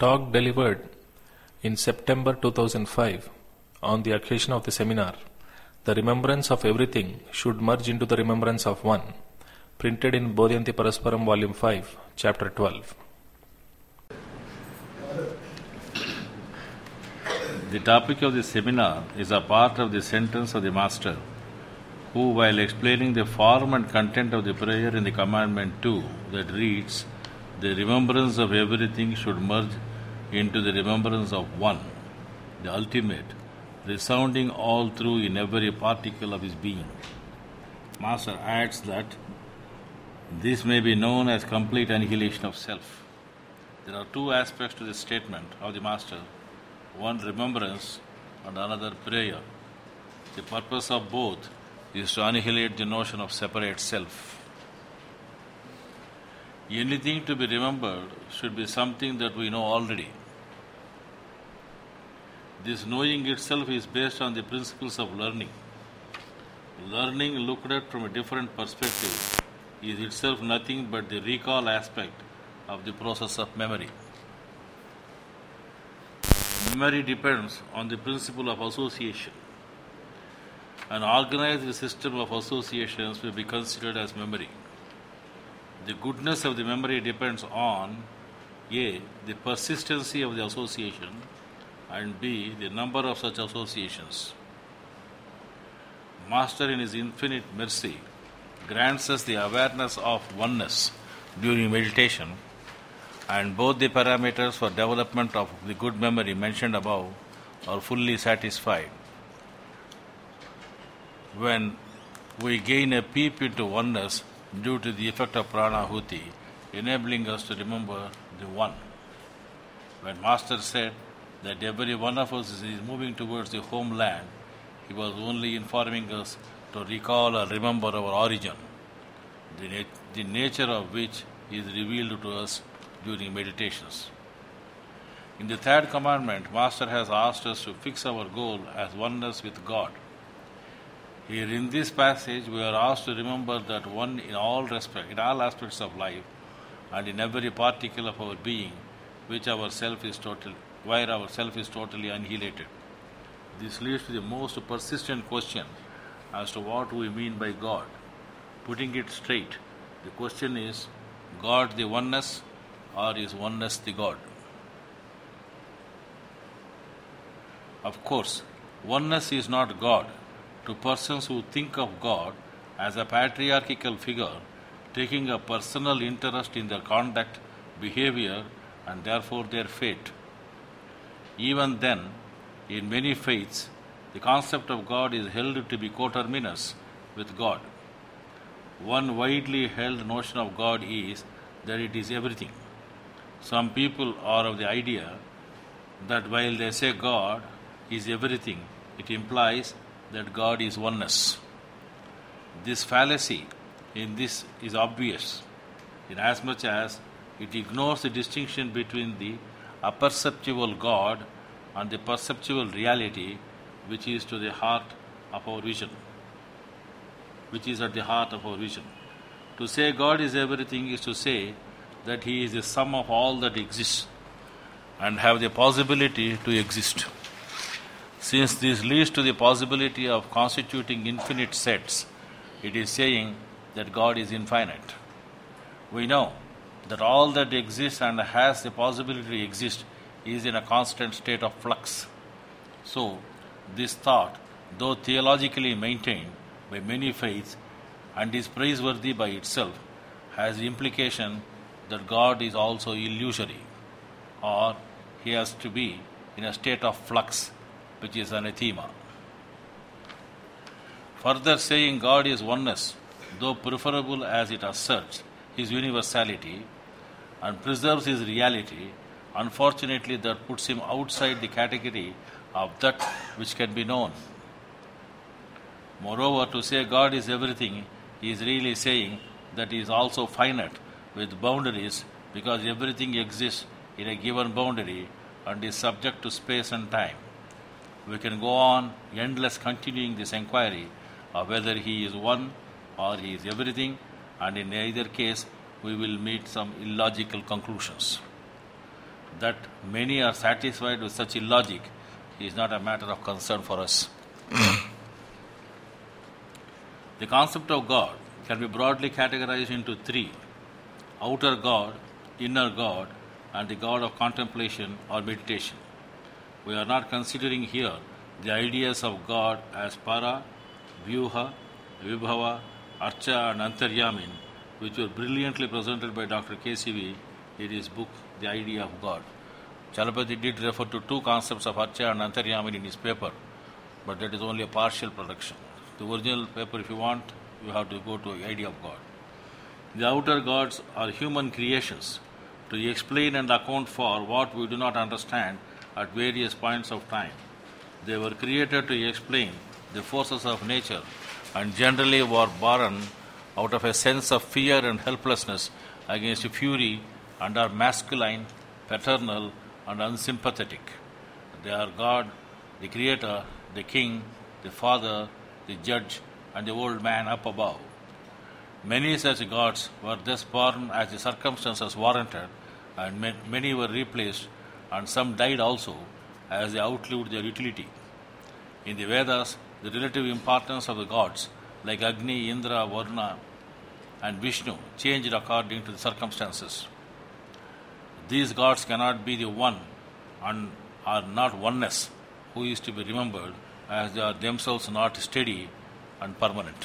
Talk delivered in September 2005 on the occasion of the seminar, The Remembrance of Everything Should Merge into the Remembrance of One, printed in Bodhyanti Parasparam Volume 5, Chapter 12. The topic of the seminar is a part of the sentence of the Master, who, while explaining the form and content of the prayer in the Commandment 2 that reads, "The remembrance of everything should merge into the remembrance of one," the ultimate, resounding all through in every particle of his being. Master adds that this may be known as complete annihilation of self. There are two aspects to this statement of the Master, one remembrance and another prayer. The purpose of both is to annihilate the notion of separate self. Anything to be remembered should be something that we know already. This knowing itself is based on the principles of learning. Learning looked at from a different perspective is itself nothing but the recall aspect of the process of memory. Memory depends on the principle of association. An organized system of associations will be considered as memory. The goodness of the memory depends on A. the persistency of the association, and B. the number of such associations. Master, in his infinite mercy, grants us the awareness of oneness during meditation, and both the parameters for development of the good memory mentioned above are fully satisfied. When we gain a peep into oneness due to the effect of pranahuti, enabling us to remember the one. When Master said that every one of us is moving towards the homeland, he was only informing us to recall or remember our origin, the nature of which is revealed to us during meditations. In the third commandment, Master has asked us to fix our goal as oneness with God. Here in this passage, we are asked to remember that one in all aspects of life, and in every particle of our being, where our self is totally annihilated. This leads to the most persistent question as to what we mean by God. Putting it straight, the question is, God the oneness, or is oneness the God? Of course, oneness is not God. To persons who think of God as a patriarchal figure, taking a personal interest in their conduct, behavior, and therefore their fate. Even then, in many faiths, the concept of God is held to be coterminous with God. One widely held notion of God is that it is everything. Some people are of the idea that while they say God is everything, it implies that God is oneness. This fallacy in this is obvious, inasmuch as it ignores the distinction between the apperceptible God and the perceptual reality which is at the heart of our vision. To say God is everything is to say that He is the sum of all that exists and have the possibility to exist. Since this leads to the possibility of constituting infinite sets, it is saying that God is infinite. We know that all that exists and has the possibility to exist is in a constant state of flux. So, this thought, though theologically maintained by many faiths and is praiseworthy by itself, has the implication that God is also illusory, or He has to be in a state of flux, which is anathema. Further, saying God is oneness, though preferable as it asserts His universality and preserves His reality, unfortunately that puts Him outside the category of that which can be known. Moreover, to say God is everything is really saying that He is also finite with boundaries, because everything exists in a given boundary and is subject to space and time. We can go on endless continuing this inquiry of whether He is one or He is everything, and in either case we will meet some illogical conclusions. That many are satisfied with such illogic is not a matter of concern for us. The concept of God can be broadly categorized into three: outer God, inner God, and the God of contemplation or meditation. We are not considering here the ideas of God as para, vyuha, vibhava, archa, and antaryamin, which were brilliantly presented by Dr. KCV in his book, The Idea of God. Chalapati did refer to two concepts of archa and antaryamin in his paper, but that is only a partial production. The original paper, if you want, you have to go to The Idea of God. The outer gods are human creations to explain and account for what we do not understand at various points of time. They were created to explain the forces of nature and generally were born out of a sense of fear and helplessness against fury and are masculine, paternal, and unsympathetic. They are God, the Creator, the King, the Father, the Judge, and the old man up above. Many such gods were thus born as the circumstances warranted, and many were replaced, and some died also as they outlived their utility. In the Vedas, the relative importance of the gods like Agni, Indra, Varuna, and Vishnu changed according to the circumstances. These gods cannot be the one and are not oneness who is to be remembered, as they are themselves not steady and permanent.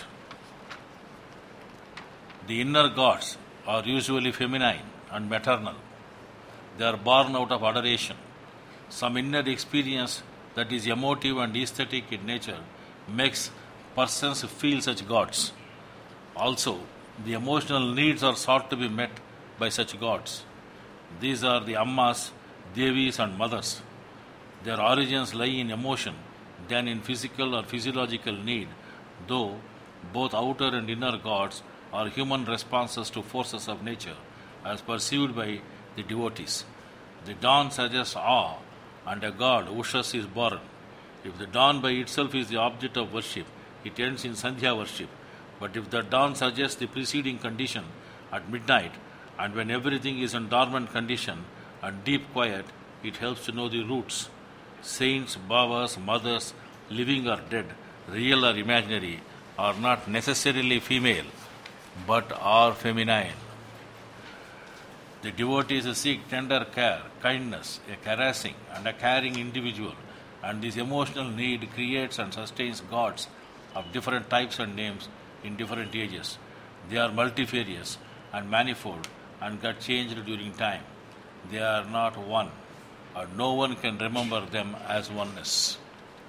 The inner gods are usually feminine and maternal. They are born out of adoration. Some inner experience that is emotive and aesthetic in nature makes persons feel such gods. Also, the emotional needs are sought to be met by such gods. These are the Ammas, Devis, and Mothers. Their origins lie in emotion than in physical or physiological need, though both outer and inner gods are human responses to forces of nature as perceived by the devotees. The dawn suggests awe, and a god, Ushas, is born. If the dawn by itself is the object of worship, it ends in Sandhya worship. But if the dawn suggests the preceding condition at midnight, and when everything is in dormant condition and deep quiet, it helps to know the roots. Saints, Bhavas, mothers, living or dead, real or imaginary, are not necessarily female, but are feminine. The devotees seek tender care, kindness, a caressing and a caring individual, and this emotional need creates and sustains gods of different types and names in different ages. They are multifarious and manifold and get changed during time. They are not one, or no one can remember them as oneness.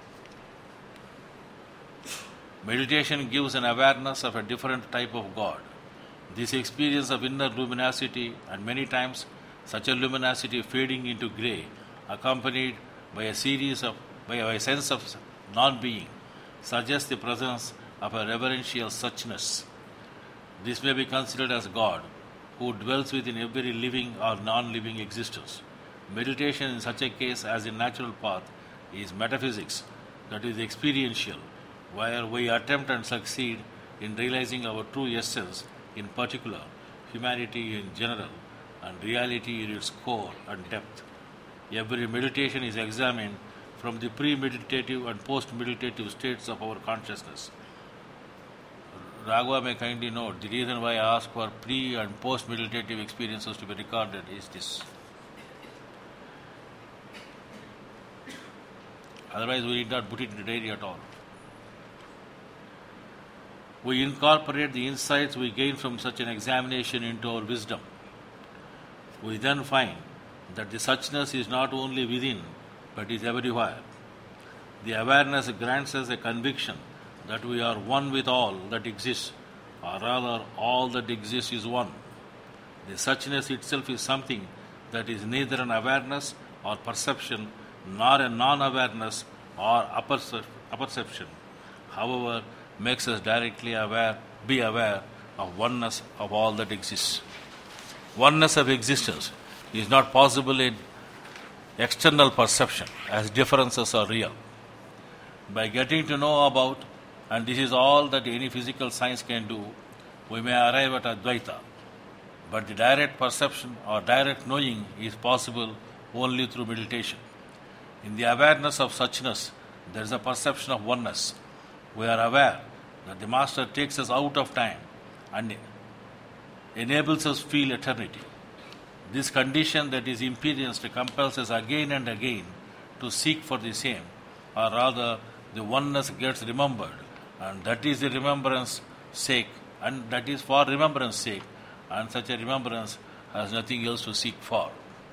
Meditation gives an awareness of a different type of God. This experience of inner luminosity, and many times such a luminosity fading into grey, accompanied by a sense of non-being, suggests the presence of a reverential suchness. This may be considered as God, who dwells within every living or non-living existence. Meditation in such a case as in natural path is metaphysics, that is experiential, where we attempt and succeed in realizing our true essence in particular, humanity in general, and reality in its core and depth. Every meditation is examined from the pre-meditative and post-meditative states of our consciousness. Raghava may kindly note, the reason why I ask for pre- and post-meditative experiences to be recorded is this. Otherwise, we need not put it in the diary at all. We incorporate the insights we gain from such an examination into our wisdom. We then find that the suchness is not only within, but is everywhere. The awareness grants us a conviction that we are one with all that exists, or rather, all that exists is one. The suchness itself is something that is neither an awareness or perception, nor a non-awareness or apperception. However, makes us directly be aware of oneness of all that exists. Oneness of existence is not possible in external perception, as differences are real. By getting to know about, and this is all that any physical science can do, we may arrive at Advaita. But the direct perception or direct knowing is possible only through meditation. In the awareness of suchness, there is a perception of oneness. We are aware that the Master takes us out of time and enables us to feel eternity. This condition that is experienced compels us again and again to seek for the same, or rather the oneness gets remembered, and that is the remembrance sake, and that is for remembrance sake, and such a remembrance has nothing else to seek for.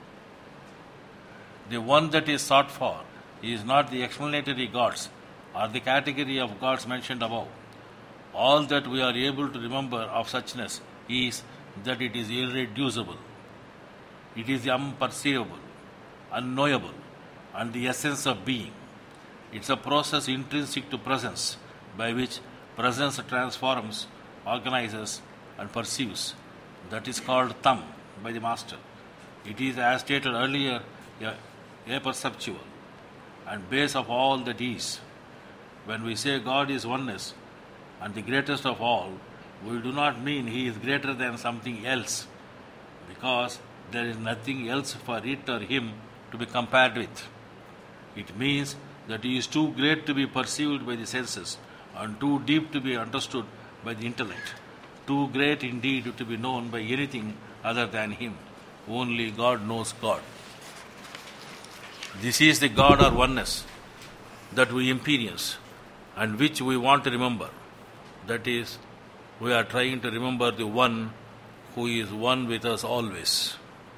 The one that is sought for is not the explanatory gods or the category of gods mentioned above. All that we are able to remember of suchness is that it is irreducible. It is unperceivable, unknowable, and the essence of being. It's a process intrinsic to presence, by which presence transforms, organizes, and perceives. That is called Tam by the Master. It is, as stated earlier, aperceptual and base of all that is. When we say God is oneness and the greatest of all, we do not mean He is greater than something else, because there is nothing else for it or Him to be compared with. It means that He is too great to be perceived by the senses and too deep to be understood by the intellect, too great indeed to be known by anything other than Him. Only God knows God. This is the God or oneness that we experience and which we want to remember. That is, we are trying to remember the one who is one with us always.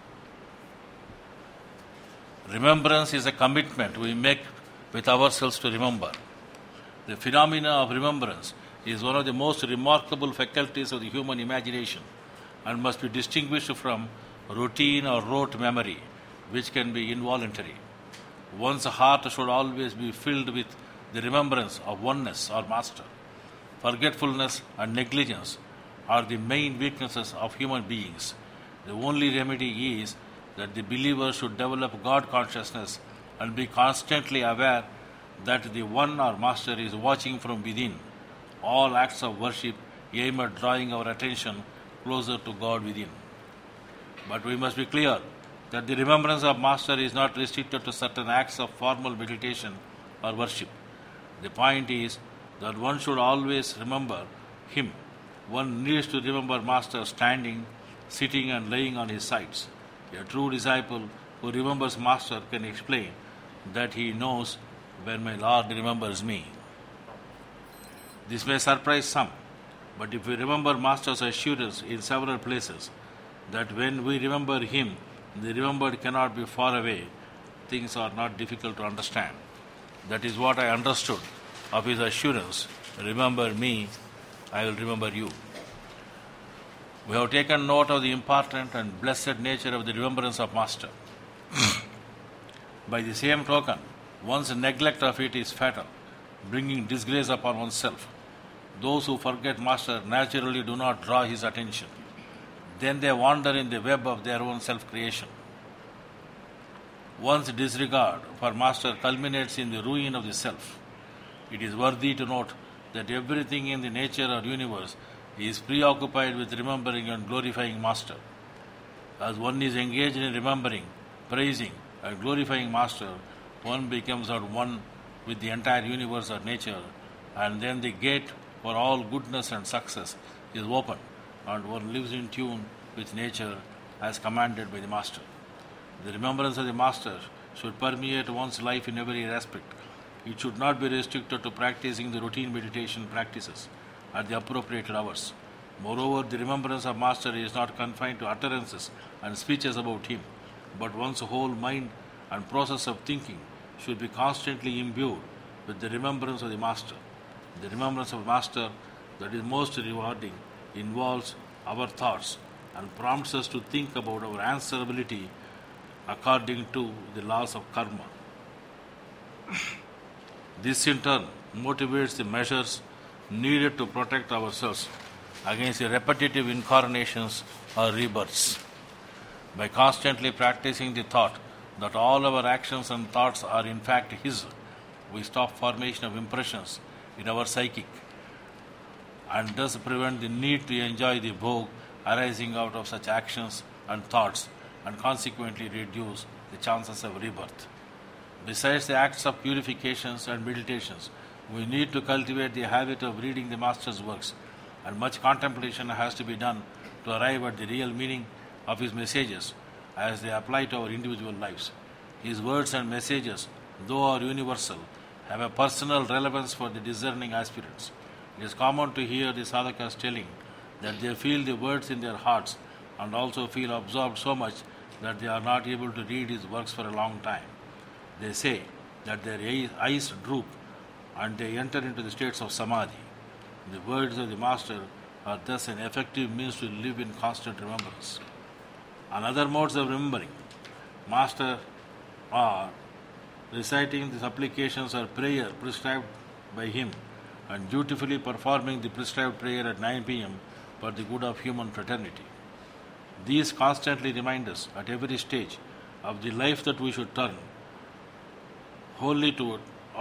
Remembrance is a commitment we make with ourselves to remember. The phenomena of remembrance is one of the most remarkable faculties of the human imagination and must be distinguished from routine or rote memory, which can be involuntary. One's heart should always be filled with the remembrance of oneness or Master. Forgetfulness and negligence are the main weaknesses of human beings. The only remedy is that the believer should develop God consciousness and be constantly aware that the One or Master is watching from within. All acts of worship aim at drawing our attention closer to God within. But we must be clear that the remembrance of Master is not restricted to certain acts of formal meditation or worship. The point is that one should always remember Him. One needs to remember Master standing, sitting and lying on His sides. A true disciple who remembers Master can explain that he knows when my Lord remembers me. This may surprise some, but if we remember Master's assurance in several places that when we remember Him, the remembered cannot be far away, things are not difficult to understand. That is what I understood of His assurance, remember me, I will remember you. We have taken note of the important and blessed nature of the remembrance of Master. By the same token, one's neglect of it is fatal, bringing disgrace upon oneself. Those who forget Master naturally do not draw His attention. Then they wander in the web of their own self-creation. One's disregard for Master culminates in the ruin of the self. It is worthy to note that everything in the nature or universe is preoccupied with remembering and glorifying Master. As one is engaged in remembering, praising, and glorifying Master, one becomes at one with the entire universe or nature, and then the gate for all goodness and success is opened, and one lives in tune with nature as commanded by the Master. The remembrance of the Master should permeate one's life in every aspect. It should not be restricted to practicing the routine meditation practices at the appropriate hours. Moreover, the remembrance of Master is not confined to utterances and speeches about Him, but one's whole mind and process of thinking should be constantly imbued with the remembrance of the Master. The remembrance of Master that is most rewarding involves our thoughts and prompts us to think about our answerability according to the laws of karma. This in turn motivates the measures needed to protect ourselves against the repetitive incarnations or rebirths. By constantly practicing the thought that all our actions and thoughts are in fact His, we stop formation of impressions in our psychic and thus prevent the need to enjoy the bhog arising out of such actions and thoughts, and consequently reduce the chances of rebirth. Besides the acts of purifications and meditations, we need to cultivate the habit of reading the Master's works, and much contemplation has to be done to arrive at the real meaning of his messages as they apply to our individual lives. His words and messages, though are universal, have a personal relevance for the discerning aspirants. It is common to hear the sadhakas telling that they feel the words in their hearts and also feel absorbed so much that they are not able to read his works for a long time. They say that their eyes droop and they enter into the states of samadhi. The words of the Master are thus an effective means to live in constant remembrance. Another modes of remembering Master are reciting the supplications or prayer prescribed by him and dutifully performing the prescribed prayer at 9 p.m. for the good of human fraternity. These constantly remind us at every stage of the life that we should turn wholly to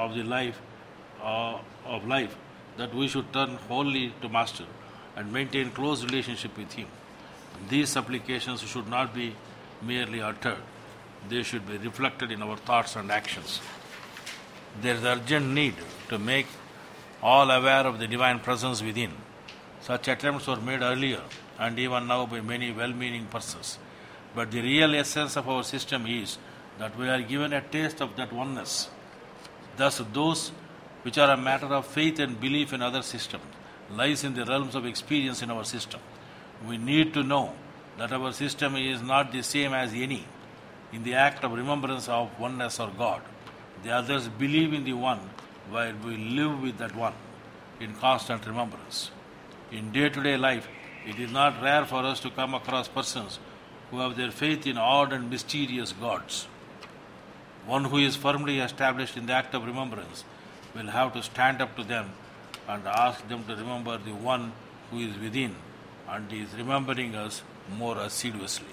that we should turn wholly to Master and maintain close relationship with him. These supplications should not be merely uttered. They should be reflected in our thoughts and actions. There is urgent need to make all aware of the divine presence within. Such attempts were made earlier and even now by many well-meaning persons. But the real essence of our system is that we are given a taste of that oneness. Thus, those which are a matter of faith and belief in other systems lies in the realms of experience in our system. We need to know that our system is not the same as any in the act of remembrance of oneness or God. The others believe in the one while we live with that one in constant remembrance. In day-to-day life, it is not rare for us to come across persons who have their faith in odd and mysterious gods. One who is firmly established in the act of remembrance will have to stand up to them and ask them to remember the one who is within and is remembering us more assiduously.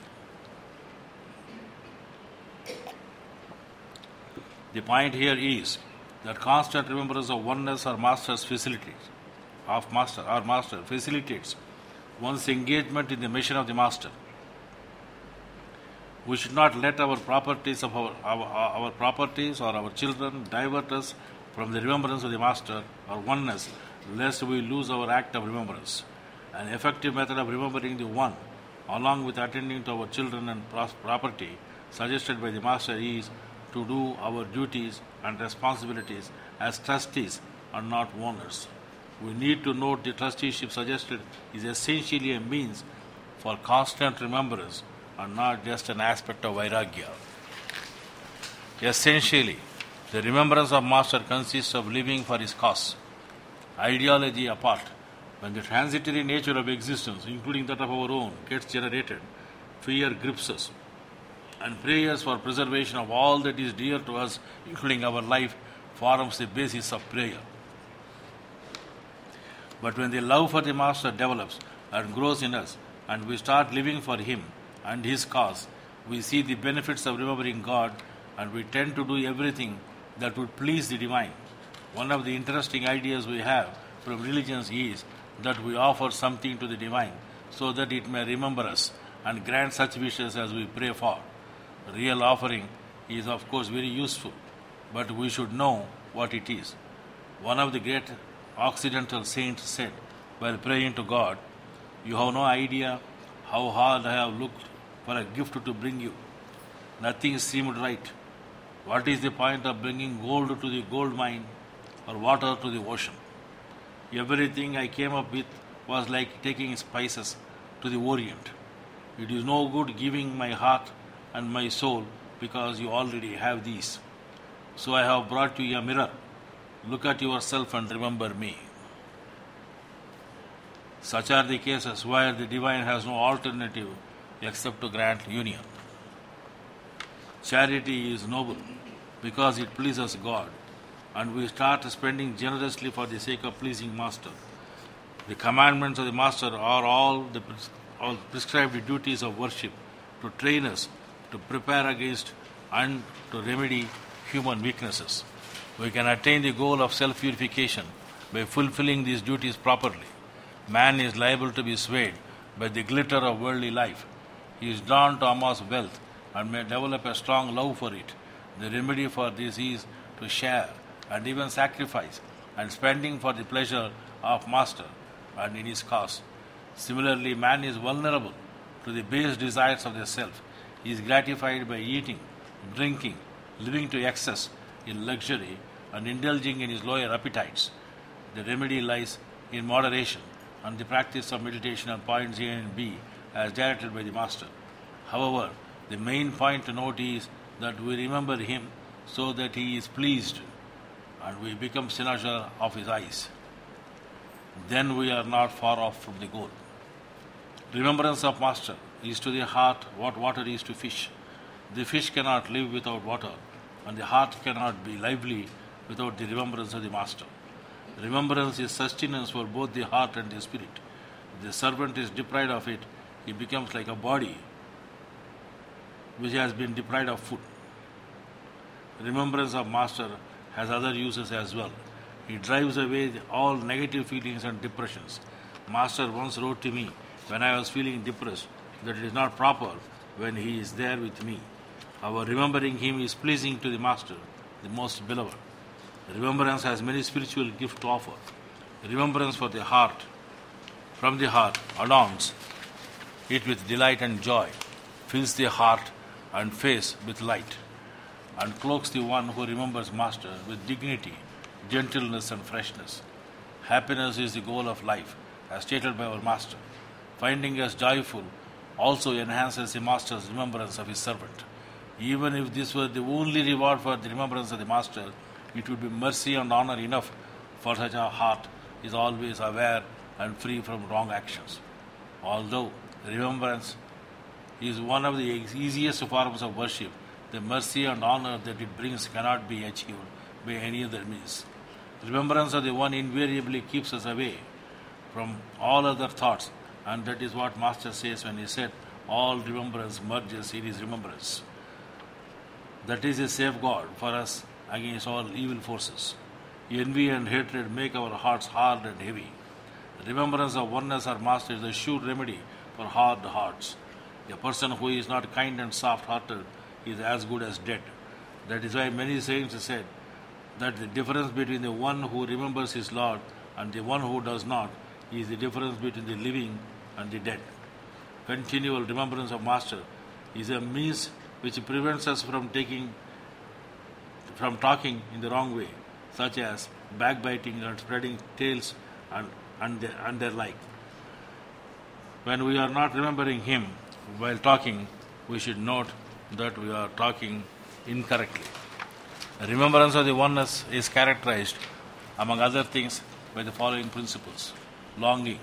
The point here is that constant remembrance of oneness or Master facilitates one's engagement in the mission of the Master. We should not let our properties of our properties or our children divert us from the remembrance of the Master or oneness, lest we lose our act of remembrance. An effective method of remembering the One, along with attending to our children and property, suggested by the Master is to do our duties and responsibilities as trustees and not owners. We need to note the trusteeship suggested is essentially a means for constant remembrance and not just an aspect of vairagya. Essentially, the remembrance of Master consists of living for his cause. Ideology apart, when the transitory nature of existence, including that of our own, gets generated, fear grips us, and prayers for preservation of all that is dear to us, including our life, forms the basis of prayer. But when the love for the Master develops and grows in us, and we start living for him and his cause, we see the benefits of remembering God, and we tend to do everything that would please the divine. One of the interesting ideas we have from religions is that we offer something to the divine so that it may remember us and grant such wishes as we pray for. Real offering is of course very useful, but we should know what it is. One of the great Occidental saints said while praying to God, "You have no idea how hard I have looked for a gift to bring you. Nothing seemed right. What is the point of bringing gold to the gold mine or water to the ocean? Everything I came up with was like taking spices to the Orient. It is no good giving my heart and my soul because you already have these. So I have brought you a mirror. Look at yourself and remember me." Such are the cases where the divine has no alternative except to grant union. Charity is noble because it pleases God, and we start spending generously for the sake of pleasing Master. The commandments of the Master are all prescribed duties of worship to train us to prepare against and to remedy human weaknesses. We can attain the goal of self-purification by fulfilling these duties properly. Man is liable to be swayed by the glitter of worldly life. He is drawn to amass wealth and may develop a strong love for it. The remedy for this is to share and even sacrifice and spending for the pleasure of Master and in his cause. Similarly, man is vulnerable to the base desires of the self. He is gratified by eating, drinking, living to excess in luxury, and indulging in his lower appetites. The remedy lies in moderation and the practice of meditation on points A and B as directed by the Master. However, the main point to note is that we remember him so that he is pleased and we become cynosure of his eyes. Then we are not far off from the goal. Remembrance of Master is to the heart what water is to fish. The fish cannot live without water, and the heart cannot be lively without the remembrance of the Master. Remembrance is sustenance for both the heart and the spirit. If the servant is deprived of it, he becomes like a body which has been deprived of food. Remembrance of Master has other uses as well. It drives away all negative feelings and depressions. Master once wrote to me when I was feeling depressed that it is not proper when he is there with me. Our remembering him is pleasing to the Master, the most beloved. Remembrance has many spiritual gifts to offer. Remembrance for the heart, from the heart, adorns it with delight and joy, fills the heart and face with light, and cloaks the one who remembers Master with dignity, gentleness and freshness. Happiness is the goal of life, as stated by our Master. Finding us joyful also enhances the Master's remembrance of his servant. Even if this were the only reward for the remembrance of the Master, it would be mercy and honor enough, for such a heart is always aware and free from wrong actions. Although remembrance is one of the easiest forms of worship, the mercy and honor that it brings cannot be achieved by any other means. Remembrance of the One invariably keeps us away from all other thoughts, and that is what Master says when he said, all remembrance merges in his remembrance. That is a safeguard for us against all evil forces. Envy and hatred make our hearts hard and heavy. Remembrance of oneness or Master is a sure remedy for hard hearts. A person who is not kind and soft-hearted is as good as dead. That is why many saints said that the difference between the one who remembers his Lord and the one who does not is the difference between the living and the dead. Continual remembrance of Master is a means which prevents us from talking in the wrong way, such as backbiting and spreading tales and their like. When we are not remembering him while talking, we should note that we are talking incorrectly. Remembrance of the oneness is characterized, among other things, by the following principles. Longing.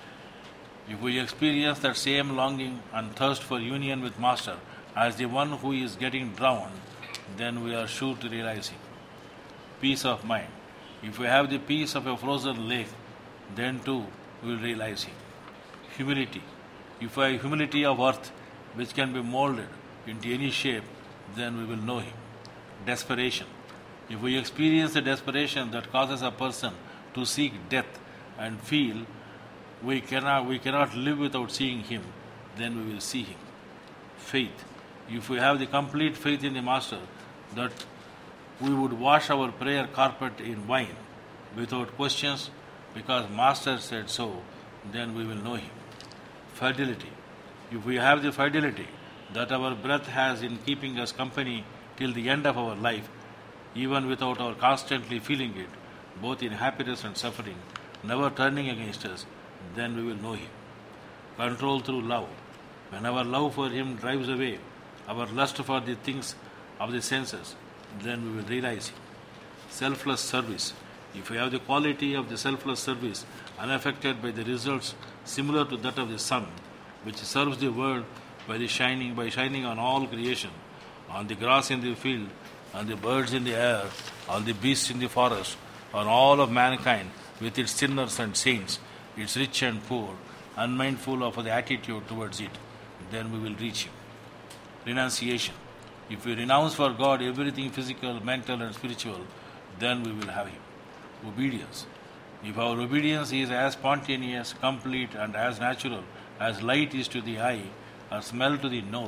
If we experience that same longing and thirst for union with Master as the one who is getting drowned, then we are sure to realize him. Peace of mind. If we have the peace of a frozen lake, then too we will realize him. Humility. If we have humility of earth, which can be molded into any shape, then we will know him. Desperation. If we experience the desperation that causes a person to seek death and feel we cannot live without seeing him, then we will see him. Faith. If we have the complete faith in the Master that we would wash our prayer carpet in wine without questions because Master said so, then we will know him. Fidelity. If we have the fidelity that our breath has in keeping us company till the end of our life, even without our constantly feeling it, both in happiness and suffering, never turning against us, then we will know him. Control through love. When our love for him drives away our lust for the things of the senses, then we will realize him. Selfless service. If we have the quality of the selfless service, unaffected by the results similar to that of the sun, which serves the world by shining on all creation, on the grass in the field, on the birds in the air, on the beasts in the forest, on all of mankind with its sinners and saints, its rich and poor, unmindful of the attitude towards it, then we will reach him. Renunciation. If we renounce for God everything physical, mental and spiritual, then we will have him. Obedience. If our obedience is as spontaneous, complete and as natural as light is to the eye or smell to the nose,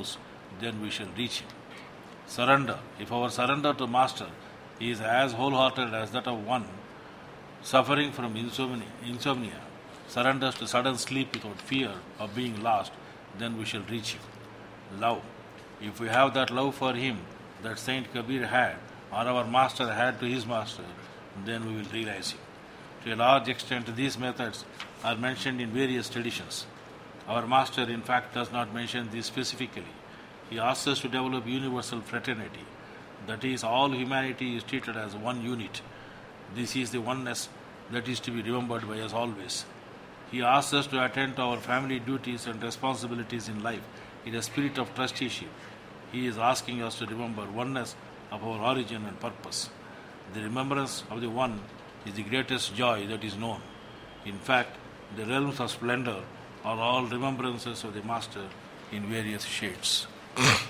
then we shall reach him. Surrender. If our surrender to Master is as wholehearted as that of one suffering from insomnia, surrenders to sudden sleep without fear of being lost, then we shall reach him. Love. If we have that love for him that Saint Kabir had, or our Master had to his Master, then we will realize him. To a large extent, these methods are mentioned in various traditions. Our Master, in fact, does not mention these specifically. He asks us to develop universal fraternity. That is, all humanity is treated as one unit. This is the oneness that is to be remembered by us always. He asks us to attend to our family duties and responsibilities in life in a spirit of trusteeship. He is asking us to remember oneness of our origin and purpose. The remembrance of the One is the greatest joy that is known. In fact, the realms of splendor are all remembrances of the Master in various shades.